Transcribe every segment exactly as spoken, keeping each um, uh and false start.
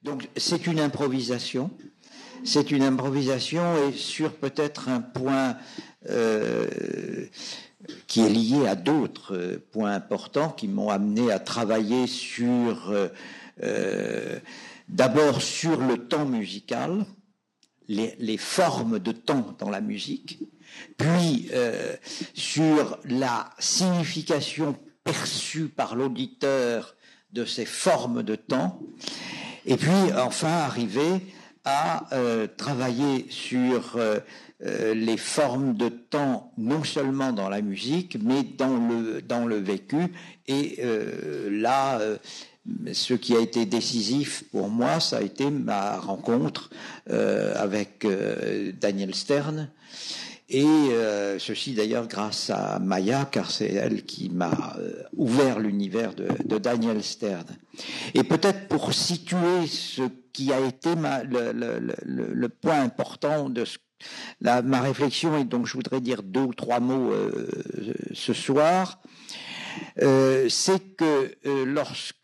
Donc c'est une improvisation, c'est une improvisation et sur peut-être un point euh, qui est lié à d'autres points importants qui m'ont amené à travailler sur euh, euh, d'abord sur le temps musical, les, les formes de temps dans la musique, puis euh, sur la signification perçue par l'auditeur de ces formes de temps, et puis enfin arriver à euh, travailler sur euh, euh, les formes de temps, non seulement dans la musique, mais dans le, dans le vécu. Et euh, là, euh, ce qui a été décisif pour moi, ça a été ma rencontre euh, avec euh, Daniel Stern. Et euh, ceci d'ailleurs grâce à Maya, car c'est elle qui m'a euh, ouvert l'univers de, de Daniel Stern. Et peut-être pour situer ce qui a été ma, le, le, le, le point important de ce, la, ma réflexion, et donc je voudrais dire deux ou trois mots euh, ce soir, euh, c'est que euh, lorsque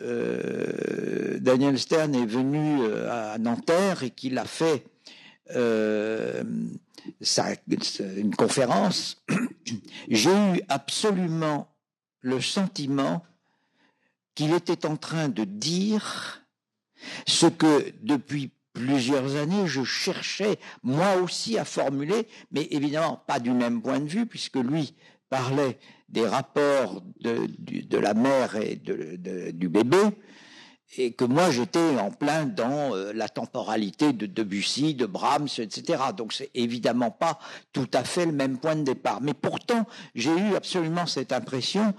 euh, Daniel Stern est venu euh, à Nanterre et qu'il a fait euh, Ça, une conférence, j'ai eu absolument le sentiment qu'il était en train de dire ce que depuis plusieurs années je cherchais moi aussi à formuler, mais évidemment pas du même point de vue, puisque lui parlait des rapports de, de, de la mère et de, de, du bébé, et que moi j'étais en plein dans euh, la temporalité de Debussy, de Brahms, et cetera. Donc c'est évidemment pas tout à fait le même point de départ. Mais pourtant, j'ai eu absolument cette impression.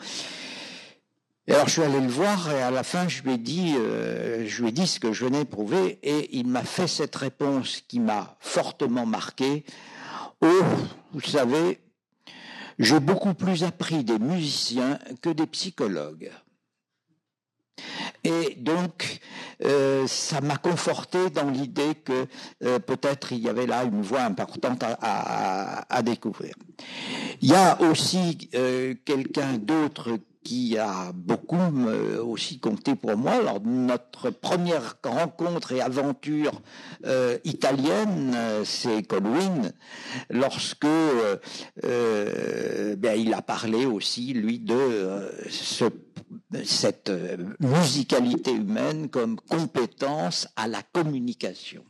Et alors je suis allé le voir et à la fin je lui ai dit, euh, je lui ai dit ce que je venais prouver, et il m'a fait cette réponse qui m'a fortement marqué. Oh, vous savez, j'ai beaucoup plus appris des musiciens que des psychologues. Et donc, euh, ça m'a conforté dans l'idée que euh, peut-être il y avait là une voie importante à, à, à découvrir. Il y a aussi euh, quelqu'un d'autre qui a beaucoup euh, aussi compté pour moi. Alors, notre première rencontre et aventure euh, italienne, euh, c'est Colwyn, lorsque euh, euh, ben, il a parlé aussi, lui, de euh, ce cette musicalité humaine comme compétence à la communication.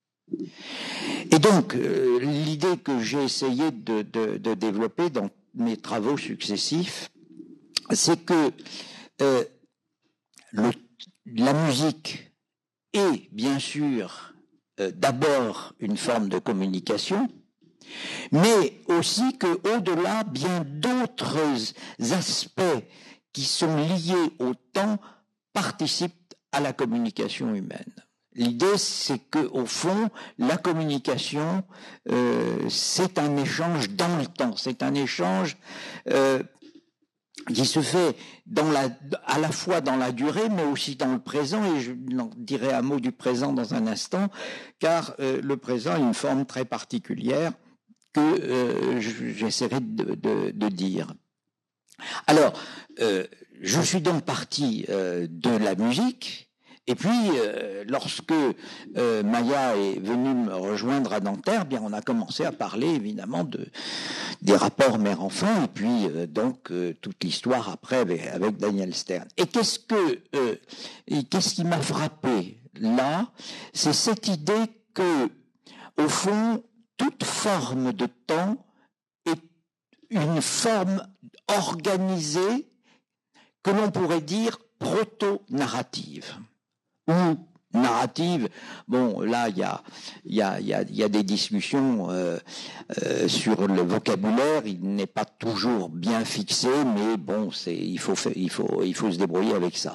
Et donc, euh, l'idée que j'ai essayé de, de, de développer dans mes travaux successifs, c'est que euh, le, la musique est bien sûr euh, d'abord une forme de communication, mais aussi qu'au-delà, bien d'autres aspects qui sont liés au temps participent à la communication humaine. L'idée, c'est que, au fond, la communication, euh, c'est un échange dans le temps, c'est un échange euh, qui se fait dans la, à la fois dans la durée, mais aussi dans le présent, et je dirai un mot du présent dans un instant, car euh, le présent a une forme très particulière que euh, j'essaierai de, de, de dire. Alors, euh, je suis donc parti euh, de la musique, et puis euh, lorsque euh, Maya est venue me rejoindre à Nanterre, bien on a commencé à parler évidemment de des rapports mère-enfant, et puis euh, donc euh, toute l'histoire après avec, avec Daniel Stern. Et qu'est-ce que euh, et qu'est-ce qui m'a frappé là, c'est cette idée que, au fond, toute forme de temps est une forme organisée que l'on pourrait dire proto-narrative. Ou narrative, bon, là, il y a, y, a, y, a, y a des discussions euh, euh, sur le vocabulaire, il n'est pas toujours bien fixé, mais bon, c'est, il, faut, il, faut, il faut se débrouiller avec ça.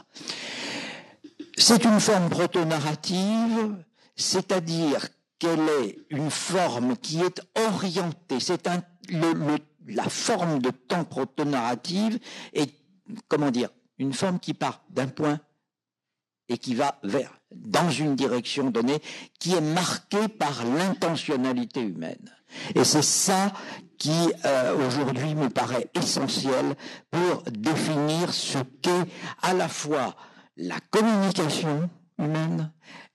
C'est une forme proto-narrative, c'est-à-dire qu'elle est une forme qui est orientée, c'est un, le, le, la forme de temps proto-narrative est, comment dire, une forme qui part d'un point et qui va vers, dans une direction donnée, qui est marquée par l'intentionnalité humaine. Et c'est ça qui, euh, aujourd'hui, me paraît essentiel pour définir ce qu'est à la fois la communication humaine,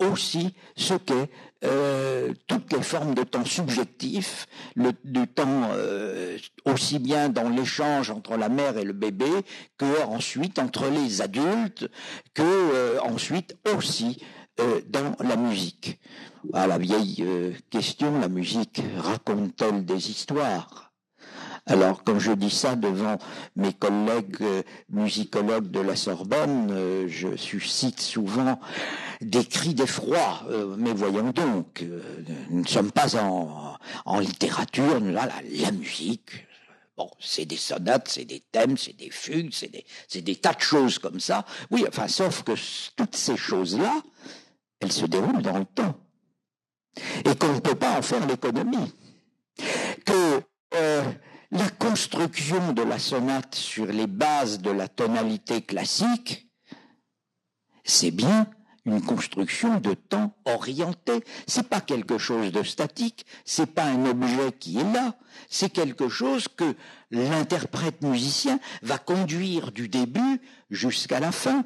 aussi ce qu'est euh, toutes les formes de temps subjectif, le, du temps euh, aussi bien dans l'échange entre la mère et le bébé que ensuite entre les adultes, que euh, ensuite aussi euh, dans la musique. À la vieille euh, question, la musique raconte-t-elle des histoires ? Alors, quand je dis ça devant mes collègues euh, musicologues de la Sorbonne, euh, je suscite souvent des cris d'effroi. Euh, mais voyons donc, euh, nous ne sommes pas en, en littérature, là, la, la musique, bon, c'est des sonates, c'est des thèmes, c'est des fugues, c'est des, c'est des tas de choses comme ça. Oui, enfin, sauf que toutes ces choses-là, elles se déroulent dans le temps. Et qu'on ne peut pas en faire l'économie. Que... Euh, La construction de la sonate sur les bases de la tonalité classique, c'est bien une construction de temps orienté. C'est pas quelque chose de statique, c'est pas un objet qui est là, c'est quelque chose que l'interprète musicien va conduire du début jusqu'à la fin.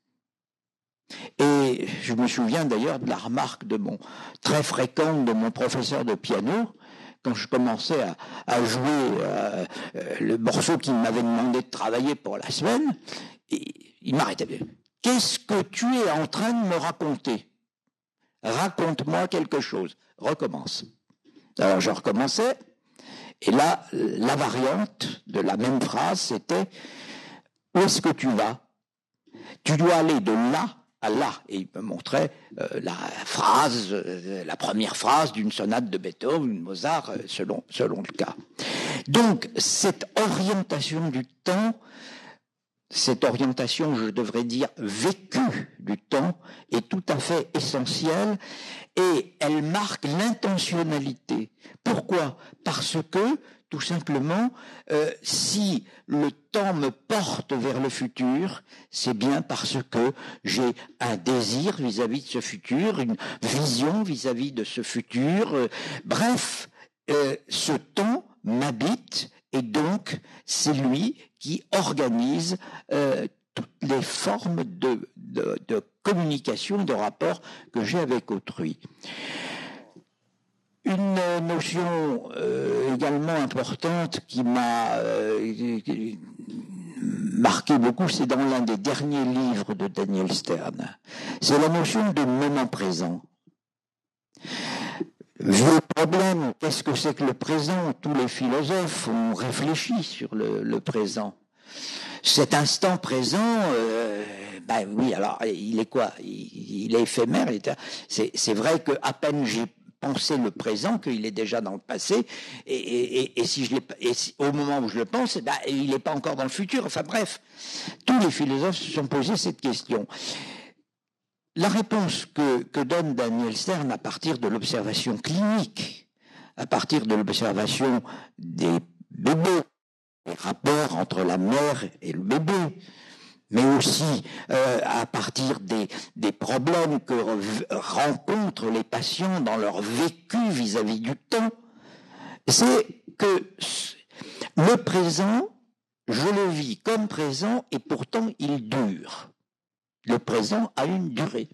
Et je me souviens d'ailleurs de la remarque de mon très fréquente de mon professeur de piano. Quand je commençais à, à jouer euh, euh, le morceau qu'il m'avait demandé de travailler pour la semaine, et, il m'arrêtait. Qu'est-ce que tu es en train de me raconter ? Raconte-moi quelque chose. Recommence. Alors je recommençais, et là, la variante de la même phrase, c'était « Où est-ce que tu vas ? Tu dois aller de là à là ». Et il me montrait euh, la phrase, euh, la première phrase d'une sonate de Beethoven ou de Mozart, euh, selon, selon le cas. Donc, cette orientation du temps, cette orientation, je devrais dire, vécue du temps, est tout à fait essentielle et elle marque l'intentionnalité. Pourquoi ? Parce que, tout simplement, euh, si le temps me porte vers le futur, c'est bien parce que j'ai un désir vis-à-vis de ce futur, une vision vis-à-vis de ce futur. Euh, bref, euh, ce temps m'habite et donc c'est lui qui organise euh, toutes les formes de, de, de communication, de rapport que j'ai avec autrui. Une notion euh, également importante qui m'a euh, marqué beaucoup, c'est dans l'un des derniers livres de Daniel Stern. C'est la notion de moment présent. Vu le problème, qu'est-ce que c'est que le présent ? Tous les philosophes ont réfléchi sur le, le présent. Cet instant présent, euh, ben oui, alors il est quoi ? il, il est éphémère. Il est, c'est, c'est vrai que à peine j'ai penser le présent, qu'il est déjà dans le passé, et, et, et si je l'ai, et si, au moment où je le pense, ben, il n'est pas encore dans le futur. Enfin bref, tous les philosophes se sont posés cette question. La réponse que, que donne Daniel Stern à partir de l'observation clinique, à partir de l'observation des bébés, les rapports entre la mère et le bébé, mais aussi euh, à partir des, des problèmes que rencontrent les patients dans leur vécu vis-à-vis du temps, c'est que le présent, je le vis comme présent et pourtant il dure. Le présent a une durée.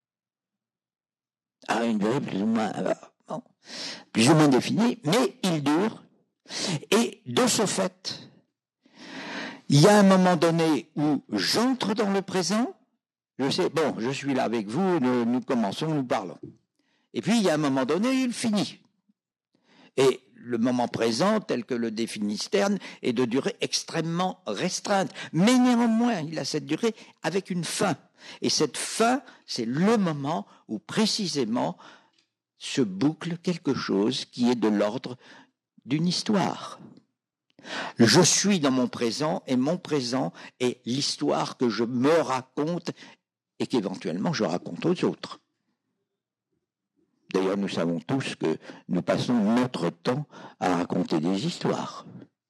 A une durée plus ou moins, bon, plus ou moins définie, mais il dure. Et de ce fait, il y a un moment donné où j'entre dans le présent, je sais, bon, je suis là avec vous, nous, nous commençons, nous parlons. Et puis, il y a un moment donné, il finit. Et le moment présent, tel que le définit Stern, est de durée extrêmement restreinte. Mais néanmoins, il a cette durée avec une fin. Et cette fin, c'est le moment où précisément se boucle quelque chose qui est de l'ordre d'une histoire. Je suis dans mon présent et mon présent est l'histoire que je me raconte et qu'éventuellement je raconte aux autres. D'ailleurs, nous savons tous que nous passons notre temps à raconter des histoires.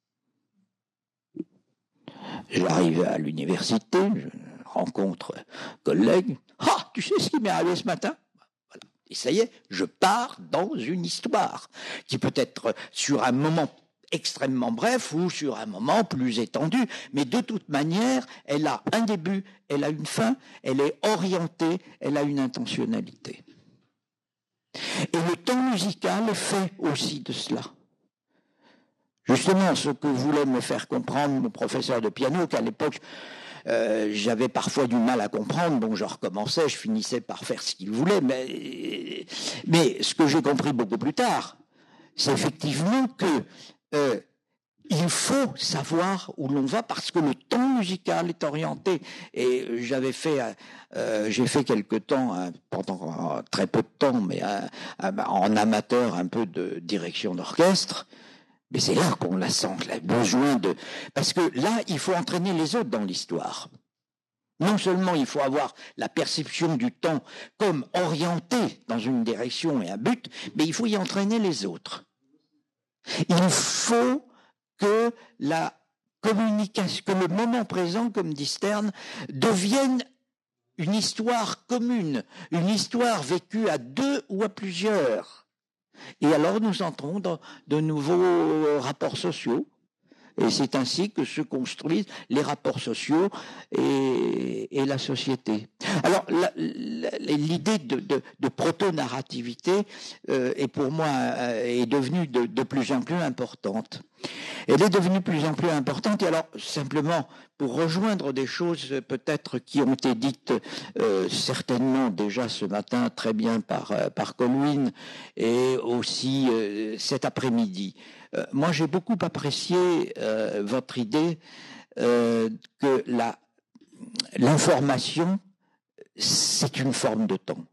J'arrive à l'université, je rencontre un collègue. « Ah, tu sais ce qui m'est arrivé ce matin ?» Voilà. Et ça y est, je pars dans une histoire qui peut être sur un moment extrêmement bref ou sur un moment plus étendu, mais de toute manière, elle a un début, elle a une fin, elle est orientée, elle a une intentionnalité. Et le temps musical est fait aussi de cela. Justement, ce que voulait me faire comprendre mon professeur de piano, qu'à l'époque, euh, j'avais parfois du mal à comprendre. Bon, je recommençais, je finissais par faire ce qu'il voulait, mais, mais ce que j'ai compris beaucoup plus tard, c'est effectivement que euh, il faut savoir où l'on va parce que le temps musical est orienté. Et j'avais fait, euh, j'ai fait quelque temps, hein, pendant très peu de temps, mais euh, en amateur, un peu de direction d'orchestre. Mais c'est là qu'on la sent, le besoin de... Parce que là, il faut entraîner les autres dans l'histoire. Non seulement il faut avoir la perception du temps comme orienté dans une direction et un but, mais il faut y entraîner les autres. Il faut que la communication, que le moment présent, comme dit Stern, devienne une histoire commune, une histoire vécue à deux ou à plusieurs. Et alors nous entrons dans de nouveaux rapports sociaux. Et c'est ainsi que se construisent les rapports sociaux et, et la société. Alors, la, la, l'idée de, de, de proto-narrativité euh, est pour moi euh, est devenue de, de plus en plus importante. Elle est devenue de plus en plus importante. Et alors, simplement, pour rejoindre des choses peut-être qui ont été dites euh, certainement déjà ce matin très bien par, euh, par Colwyn et aussi euh, cet après-midi. Euh, moi, j'ai beaucoup apprécié euh, votre idée euh, que la, l'information, c'est une forme de temps.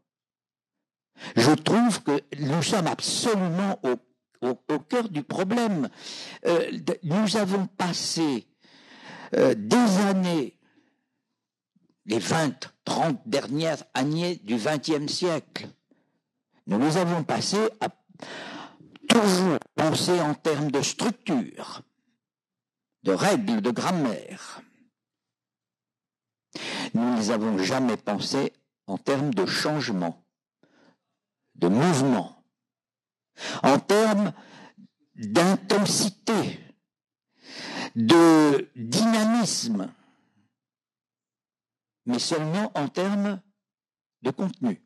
Je trouve que nous sommes absolument au Au, au cœur du problème. Euh, nous avons passé euh, des années, les vingt, trente dernières années du vingtième siècle, nous les avons passées à toujours penser en termes de structure, de règles, de grammaire. Nous ne les avons jamais pensé en termes de changement, de mouvement, en termes d'intensité, de dynamisme, mais seulement en termes de contenu.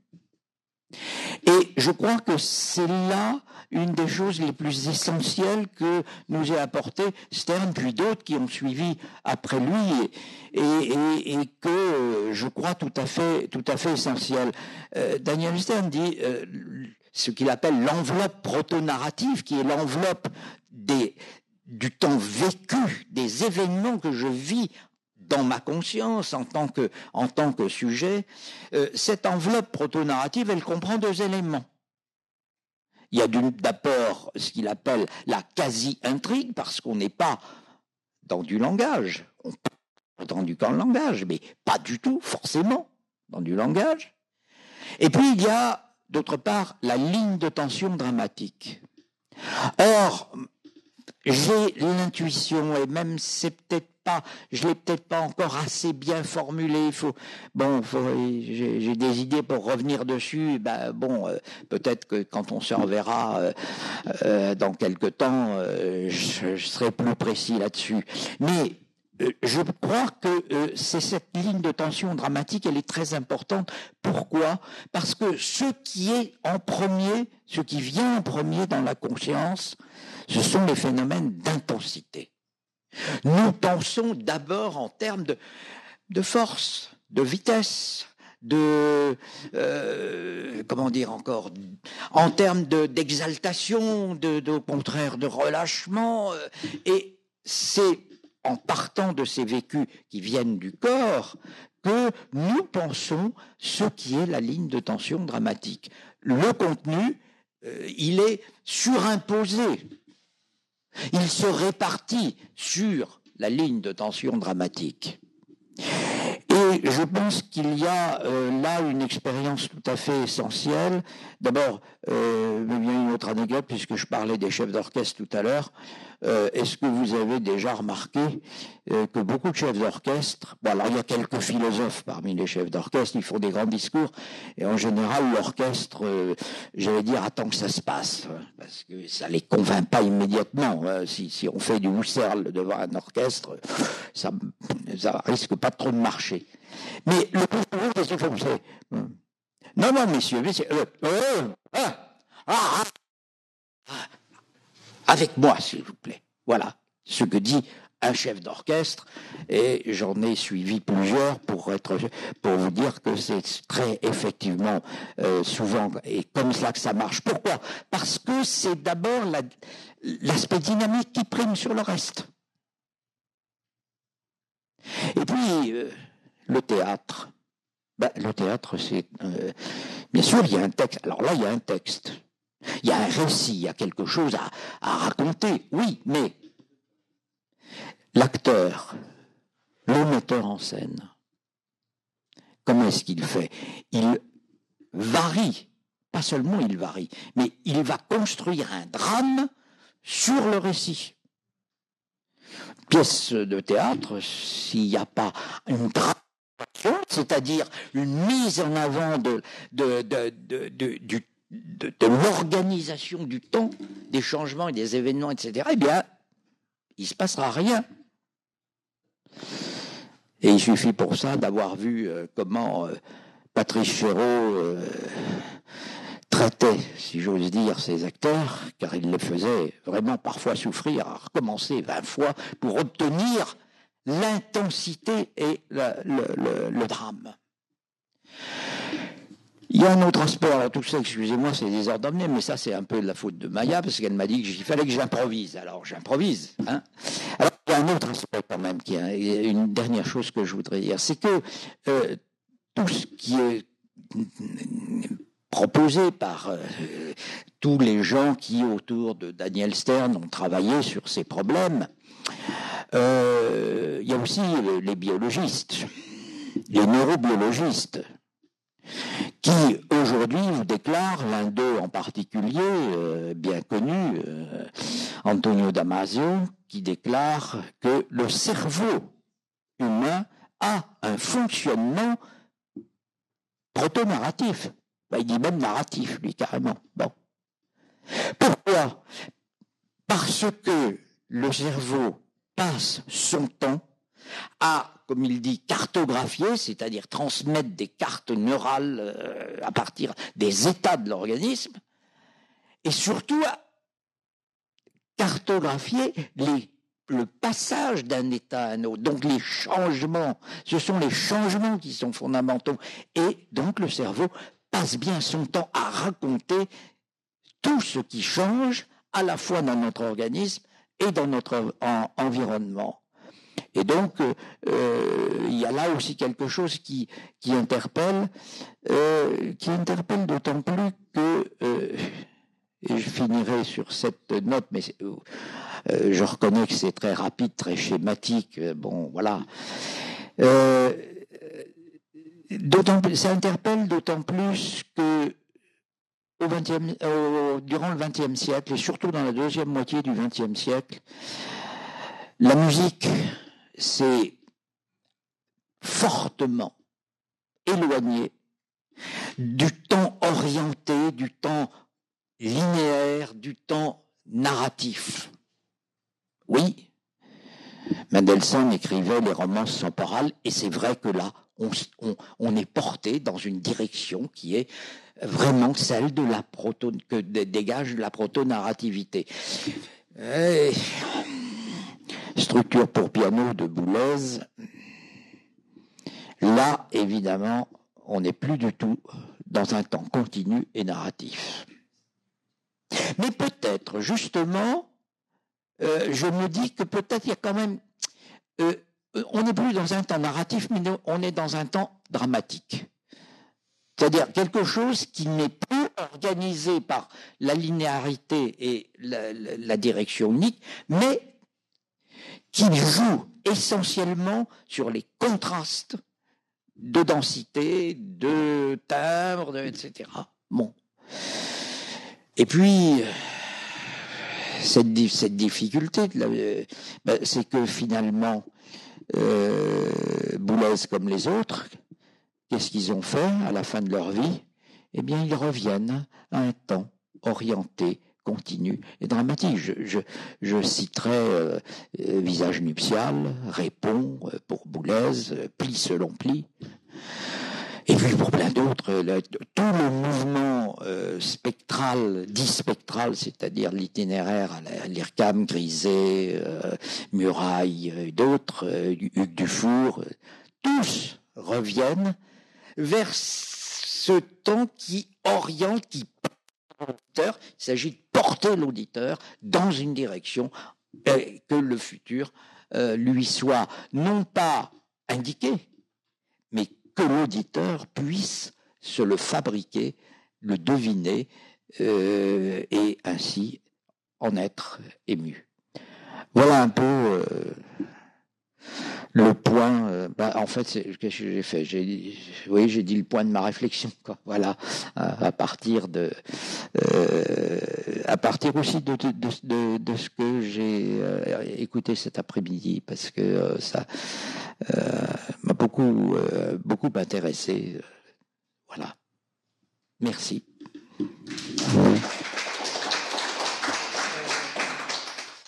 Et je crois que c'est là une des choses les plus essentielles que nous a apporté Stern, puis d'autres qui ont suivi après lui, et, et, et que je crois tout à fait, tout à fait essentiel. Euh, Daniel Stern dit euh, ce qu'il appelle l'enveloppe proto-narrative, qui est l'enveloppe des, du temps vécu, des événements que je vis dans ma conscience en tant que, en tant que sujet. Euh, cette enveloppe proto-narrative, elle comprend deux éléments. Il y a d'abord ce qu'il appelle la quasi-intrigue, parce qu'on n'est pas dans du langage. On peut être dans du camp de langage, mais pas du tout, forcément, dans du langage. Et puis, il y a, d'autre part, la ligne de tension dramatique. Or, j'ai l'intuition, et même c'est peut-être pas, je l'ai peut-être pas encore assez bien formulé. Il faut, bon, faut, j'ai, j'ai des idées pour revenir dessus. Ben bon, euh, peut-être que quand on se reverra euh, euh, dans quelque temps, euh, je, je serai plus précis là-dessus. Mais euh, je crois que euh, c'est cette ligne de tension dramatique, elle est très importante. Pourquoi ? Parce que ce qui est en premier, ce qui vient en premier dans la conscience, ce sont les phénomènes d'intensité. Nous pensons d'abord en termes de, de force, de vitesse, de euh, comment dire encore, en termes de, d'exaltation, de, de, au contraire de relâchement. Et c'est en partant de ces vécus qui viennent du corps que nous pensons ce qui est la ligne de tension dramatique. Le contenu, euh, il est surimposé. Il se répartit sur la ligne de tension dramatique. Et je pense qu'il y a euh, là une expérience tout à fait essentielle. D'abord, euh, il y a une autre anecdote, puisque je parlais des chefs d'orchestre tout à l'heure. Euh, est-ce que vous avez déjà remarqué euh, que beaucoup de chefs d'orchestre, bon alors il y a quelques philosophes parmi les chefs d'orchestre, ils font des grands discours, et en général l'orchestre, euh, j'allais dire, attend que ça se passe, parce que ça les convainc pas immédiatement. Hein. Si, si on fait du Husserl devant un orchestre, ça, ça risque pas trop de marcher. Mais le plus souvent, qu'est-ce qu'il faut que c'est ? Non, non, messieurs, messieurs, euh, euh, ah ah, ah, avec moi, s'il vous plaît. Voilà ce que dit un chef d'orchestre, et j'en ai suivi plusieurs pour être pour vous dire que c'est très effectivement euh, souvent et comme ça que ça marche. Pourquoi? Parce que c'est d'abord la, l'aspect dynamique qui prime sur le reste. Et puis euh, le théâtre. Ben, le théâtre, c'est euh, bien sûr il y a un texte. Alors là, il y a un texte, il y a un récit, il y a quelque chose à, à raconter. Oui, mais l'acteur, le metteur en scène, comment est-ce qu'il fait? Il varie, pas seulement il varie, mais il va construire un drame sur le récit. Pièce de théâtre, s'il n'y a pas une drame, c'est-à-dire une mise en avant de, de, de, de, de, du, de, de l'organisation du temps, des changements et des événements, et cetera, eh bien, il ne se passera rien. Et il suffit pour ça d'avoir vu euh, comment euh, Patrice Chéreau euh, traitait, si j'ose dire, ses acteurs, car il les faisait vraiment parfois souffrir, à recommencer vingt fois pour obtenir l'intensité et le, le, le, le drame. Il y a un autre aspect, alors tout ça, excusez-moi, c'est désordonné, mais ça c'est un peu de la faute de Maya, parce qu'elle m'a dit qu'il fallait que j'improvise, alors j'improvise. Hein. Alors il y a un autre aspect quand même, qui est une dernière chose que je voudrais dire, c'est que euh, tout ce qui est proposé par euh, tous les gens qui, autour de Daniel Stern, ont travaillé sur ces problèmes, euh, il y a aussi les biologistes, les neurobiologistes, qui aujourd'hui vous déclarent, l'un d'eux en particulier, euh, bien connu, euh, Antonio Damasio, qui déclare que le cerveau humain a un fonctionnement proto-narratif. Ben, il dit même narratif, lui, carrément. Bon. Pourquoi? Parce que le cerveau passe son temps à, comme il dit, cartographier, c'est-à-dire transmettre des cartes neurales euh, à partir des états de l'organisme, et surtout à cartographier les, le passage d'un état à un autre, donc les changements. Ce sont les changements qui sont fondamentaux. Et donc le cerveau passe bien son temps à raconter tout ce qui change, à la fois dans notre organisme et dans notre en, environnement. Et donc, euh, il y a là aussi quelque chose qui, qui interpelle, euh, qui interpelle d'autant plus que, euh, et je finirai sur cette note, mais euh, je reconnais que c'est très rapide, très schématique, bon, voilà. Euh, d'autant plus, ça interpelle d'autant plus que au vingtième, euh, durant le vingtième siècle, et surtout dans la deuxième moitié du vingtième siècle, la musique s'est fortement éloignée du temps orienté, du temps linéaire, du temps narratif. Oui, Mendelssohn écrivait les romances temporales, et c'est vrai que là, on, on, on est porté dans une direction qui est vraiment celle de la proto, que dégage la proto-narrativité. Et structure pour piano de Boulez, là, évidemment, on n'est plus du tout dans un temps continu et narratif. Mais peut-être, justement, euh, je me dis que peut-être il y a quand même... Euh, on n'est plus dans un temps narratif, mais on est dans un temps dramatique. C'est-à-dire quelque chose qui n'est plus organisé par la linéarité et la, la, la direction unique, mais qui joue essentiellement sur les contrastes de densité, de timbre, de, et cetera. Bon. Et puis, cette, cette difficulté, ben, c'est que finalement, euh, Boulez comme les autres, qu'est-ce qu'ils ont fait à la fin de leur vie? Eh bien, ils reviennent à un temps orienté, continu et dramatique. Je, je, je citerai euh, Visage nuptial, Répond euh, pour Boulez, euh, Pli selon Pli. Et puis pour plein d'autres, le, tout le mouvement euh, spectral, dit spectral, c'est-à-dire l'itinéraire à l'I R C A M, Griset, euh, Muraille et d'autres, euh, Hugues Dufour, euh, tous reviennent vers ce temps qui oriente, qui porte l'auditeur. Il s'agit de porter l'auditeur dans une direction et que le futur euh, lui soit non pas indiqué, mais que l'auditeur puisse se le fabriquer, le deviner euh, et ainsi en être ému. Voilà un peu euh, le point. Euh, bah, en fait, qu'est-ce que j'ai fait? J'ai, oui, j'ai dit le point de ma réflexion. Quoi. Voilà, à, à partir de, euh, à partir aussi de de, de, de, de ce que j'ai euh, écouté cet après-midi, parce que euh, ça euh, m'a beaucoup euh, beaucoup intéressé. Voilà. Merci.